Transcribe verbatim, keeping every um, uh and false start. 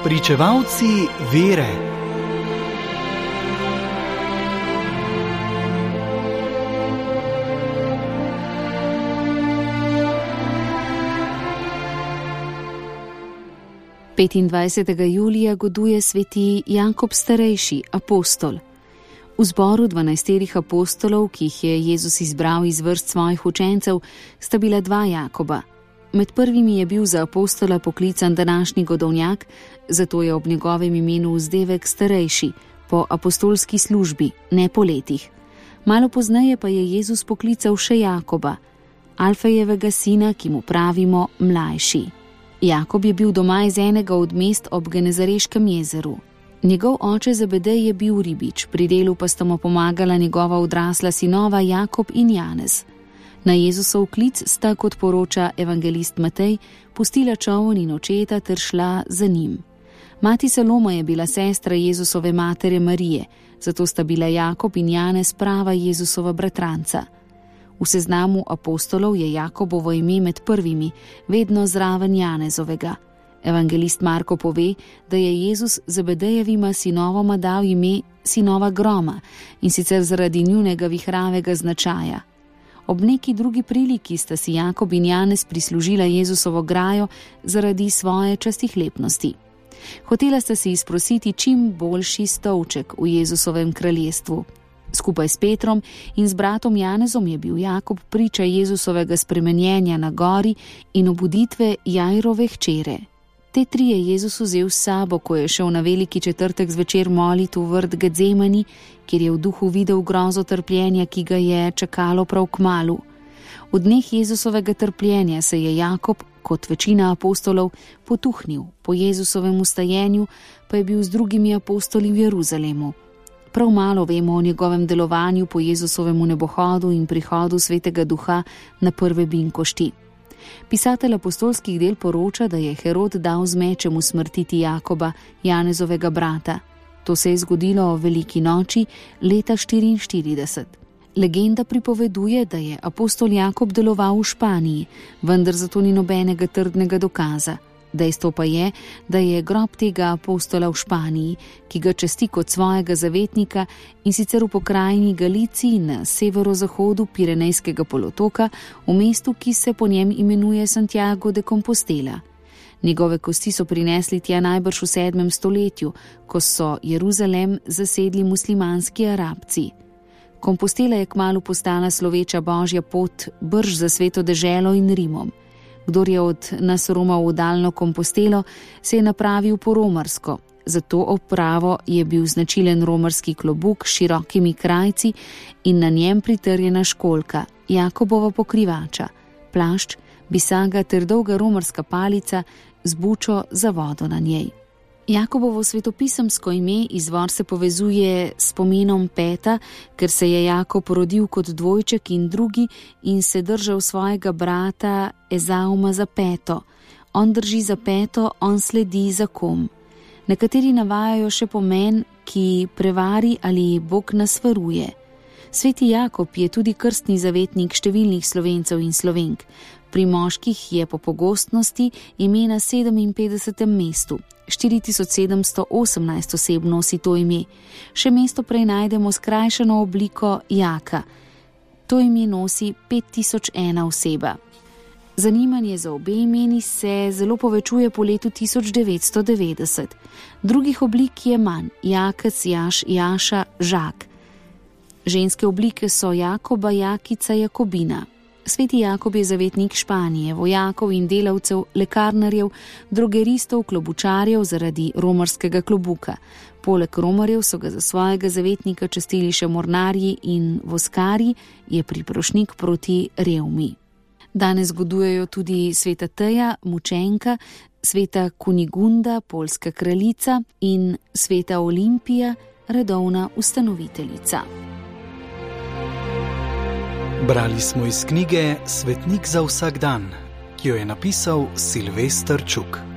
Pričevalci vere. petindvajsetega julija goduje sveti Jakob starejši, apostol. V zboru dvanajsterih apostolov, ki jih je Jezus izbral iz vrst svojih učencev, sta bila dva Jakoba. Med prvimi je bil za apostola poklican današnji godovnjak, zato je ob njegovem imenu vzdevek starejši, po apostolski službi, ne po letih. Malo pozneje pa je Jezus poklical še Jakoba, Alfejevega sina, ki mu pravimo mlajši. Jakob je bil doma iz enega od mest ob Genezareškem jezeru. Njegov oče Zebedej je bil ribič, pri delu pa sta mu pomagala njegova odrasla sinova Jakob in Janez. Na Jezusov klic sta, kot poroča evangelist Matej, pustila čoln in očeta ter šla za njim. Mati Saloma je bila sestra Jezusove matere Marije, zato sta bila Jakob in Janez prava Jezusova bratranca. V seznamu apostolov je Jakobovo ime med prvimi, vedno zraven Janezovega. Evangelist Marko pove, da je Jezus Zebedejevima sinovoma dal ime sinova groma, in sicer zaradi njunega vihravega značaja. Ob neki drugi priliki sta si Jakob in Janez prislužila Jezusovo grajo zaradi svoje častihlepnosti. Hotela sta si izprositi čim boljši stolček v Jezusovem kraljestvu. Skupaj s Petrom in z bratom Janezom je bil Jakob priča Jezusovega spremenjenja na gori in obuditve Jairove hčere. Te tri je Jezus vzel s sabo, ko je šel na veliki četrtek zvečer molit v vrt Gedzemani, kjer je v duhu videl grozo trpljenja, ki ga je čakalo prav kmalu. V dneh Jezusovega trpljenja se je Jakob, kot večina apostolov, potuhnil, po Jezusovem vstajenju pa je bil z drugimi apostoli v Jeruzalemu. Prav malo vemo o njegovem delovanju po Jezusovem nebohodu in prihodu Svetega Duha na prve binkošti. Pisatelj apostolskih del poroča, da je Herod dal z mečem usmrtiti Jakoba, Janezovega brata. To se je zgodilo o veliki noči leta štiriinštirideset. Legenda pripoveduje, da je apostol Jakob deloval v Španiji, vendar zato ni nobenega trdnega dokaza. Dejstvo pa je, da je grob tega apostola v Španiji, ki ga časti kot svojega zavetnika, in sicer v pokrajini Galiciji na severozahodu Pirenejskega polotoka, v mestu, ki se po njem imenuje Santiago de Compostela. Njegove kosti so prinesli tja najbrž v sedmem stoletju, ko so Jeruzalem zasedli muslimanski Arabci. Compostela je kmalu postala sloveča božja pot, brž za sveto deželo in Rimom. Kdor je od nas romal v daljno Compostelo, se je napravil po romarsko. Zato opravo je bil značilen romarski klobuk s širokimi krajci in na njem pritrjena školjka, Jakobova pokrivača, plašč, bisaga ter dolga romarska palica z bučo za vodo na njej. Jakobovo svetopisemsko ime izvor se povezuje s pomenom Peta, ker se je Jakob rodil kot dvojček in drugi in se držal svojega brata Ezauma za peto. On drži za peto, on sledi za kom. Nekateri navajajo še pomen, ki prevari ali Bog nas varuje. Sveti Jakob je tudi krstni zavetnik številnih Slovencev in Slovenk. Pri moških je po pogostnosti ime na sedeminpetdesetem mestu. štiri tisoč sedemsto osemnajst oseb nosi to ime. Še mesto prej najdemo skrajšano obliko Jaka. To ime nosi pet tisoč ena oseba. Zanimanje za obe imeni se zelo povečuje po letu tisoč devetsto devetdeset. Drugih oblik je manj: Jakec, Jaš, Jaša, Žak. Ženske oblike so Jakoba, Jakica, Jakobina. Sveti Jakob je zavetnik Španije, vojakov in delavcev, lekarnarjev, drogeristov, klobučarjev zaradi romarskega klobuka. Poleg romarjev so ga za svojega zavetnika častili še mornarji in voskarji, je priprošnik proti revmi. Danes godujejo tudi sveta Teja, mučenka, sveta Kunigunda, poljska kraljica, in sveta Olimpija, redovna ustanoviteljica. Brali smo iz knjige Svetnik za vsak dan, ki jo je napisal Silvester Čuk.